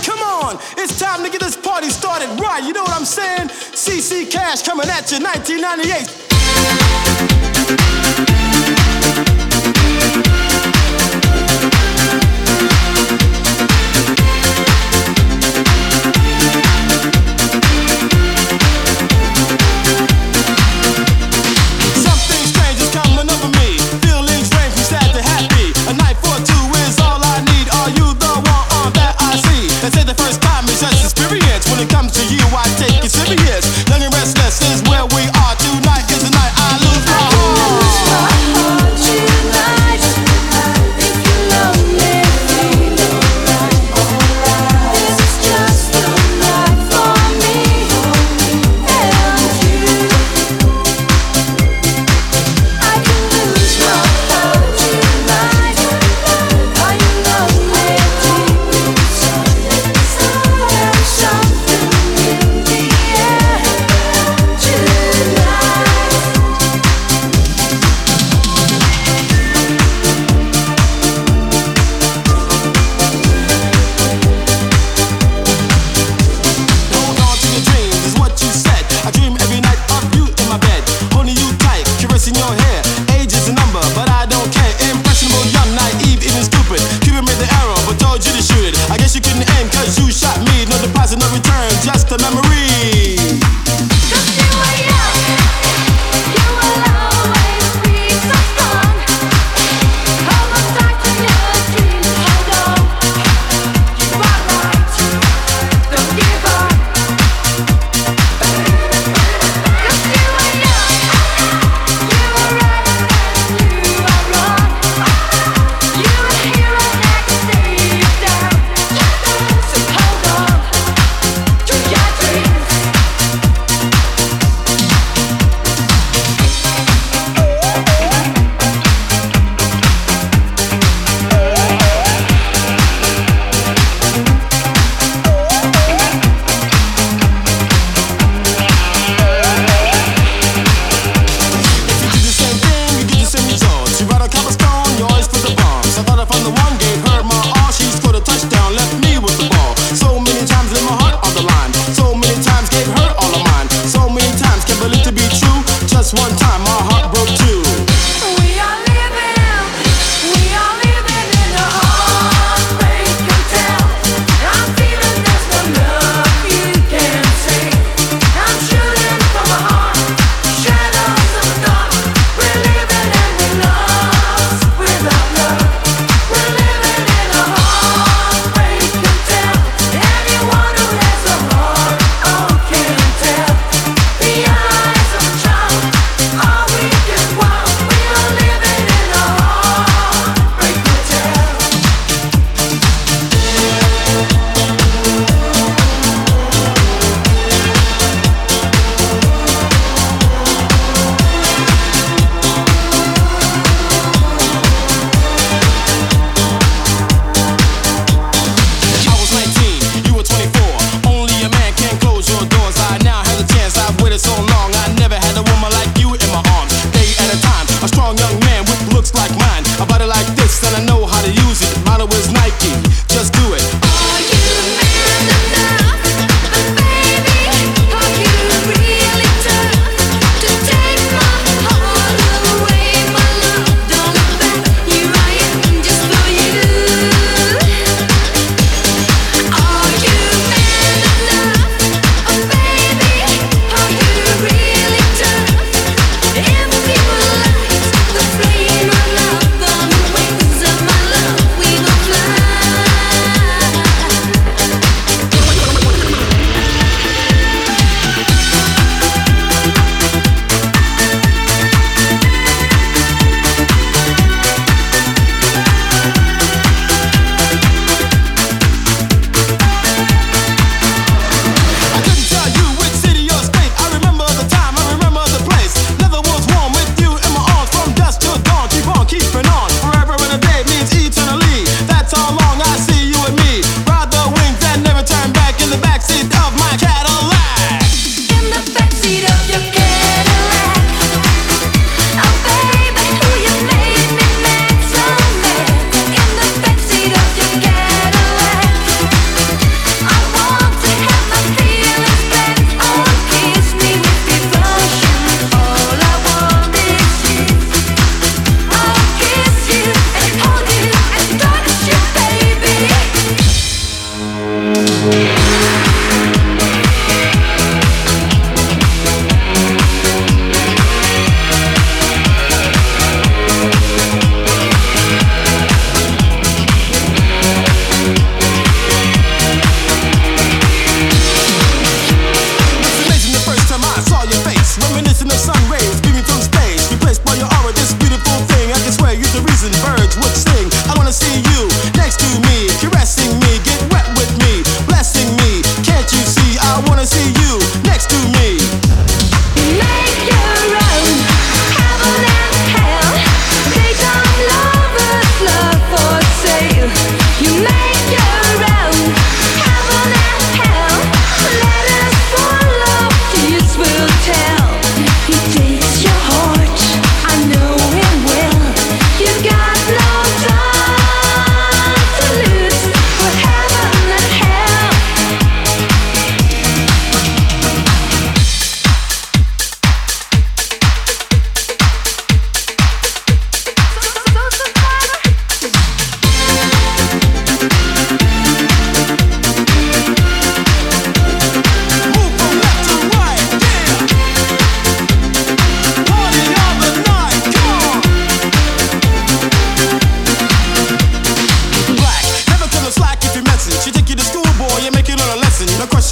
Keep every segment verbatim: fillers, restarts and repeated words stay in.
Come on, it's time to get this party started right. You know what I'm saying? C C Cash coming at you, nineteen ninety-eight. When it comes to you, I take it serious. Young and restless is where we are. Tonight is the night I lose my heart. Tonight, if you love me, feel alright. This is just a night for me and you. I can lose my heart tonight. Are you lonely deep inside? There's something in the air tonight. Hold on to your dreams, is what you said. I dream every night of you in my bed, holding you tight, caressing your hair. Age is a number, but I don't care. Impressionable, young, naive, even stupid. Cupid made the arrow, but told you to shoot it. I guess you couldn't aim, cause you shot me. No deposit, no return, just a memory. Cause you were young, you will always be so strong. Hold on tight to your dreams, hold on. You are right, don't give up. Cause you were young, you were right and you are wrong. You were here and next day you down. So hold on to your dreams. If you do the same thing, you get the same results. You ride a cobblestone, you always put the bombs. I thought I found the one, gave her my all. She scored a touchdown, left me with the ball. So many times laid my heart on the line. So many times gave her all of mine. So many times can't believe to be true. Just one time my heart broke too. We are living, we are living in a heartbreaking town. I'm feeling there's no love you can see. I'm shooting from my heart, shadows of the dark. We're living and we're lost without love. We're living in a heartbreaking town. Anyone who has a heart, oh, can tell. The eyes of a child, all we can want. We are living in a heartbreaking town. I was nineteen, you were twenty-four. Only a man can close your doors. I now have the chance, I've waited so long. I never had a woman like you in my arms. Day at a time, a strong young man with looks like mine. A body like this, and I know how to use it. Motto is Nike, just do it. Are you man enough? Baby, are you really tough to take my heart away? My love, don't look back. Here I am, just for you. Are you man enough? Oh baby, are you really tough? If you light the flame of love on the wings of my love, we gon' fly.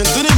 to the